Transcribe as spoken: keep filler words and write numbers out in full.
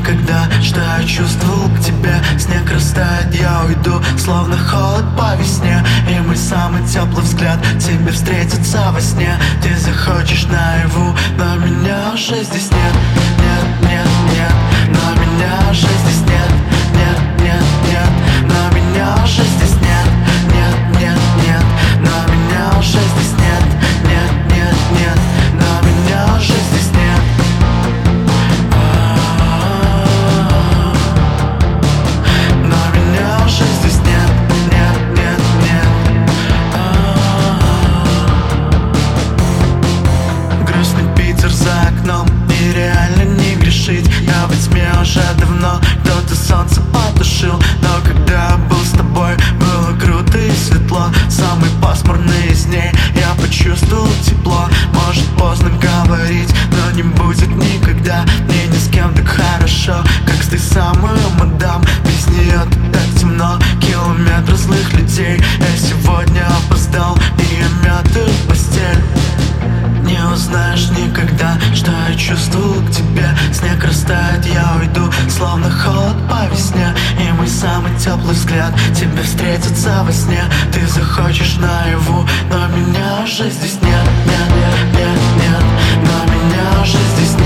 никогда, что я чувствовал к тебе. Снег растает, я уйду, словно холод по весне. И мой самый теплый взгляд тебе встретится во сне. Ты захочешь наяву, но меня уже здесь нет. Нет, нет, нет, но меня уже здесь нет. Нет, нет, нет, но меня уже здесь нет. Нет, нет, нет, но меня уже здесь нет. Нет, нет, нет, но меня уже здесь нет. Но меня уже здесь нет. Нет, нет, нет. Грустный Питер за окном, нереально не грешить. Я во тьме уже давно, кто-то солнце потушил. Но когда был с тобой, было круто и светло. Самый пасмурный из дней, я почувствовал тепло. Может поздно говорить, но не будет никогда. Мне ни с кем так хорошо, как с той самой мадам. Без нее тут так темно, километры злых людей. Я сегодня опоздал, и я мятую постель. Не узнаешь никогда, что я чувствовал к тебе. Снег растает, я уйду, словно холод по весне. И мой самый теплый взгляд тебе встретится во сне. Ты захочешь наяву, но меня уже здесь нет. Нет, нет, нет, нет, но меня уже здесь нет.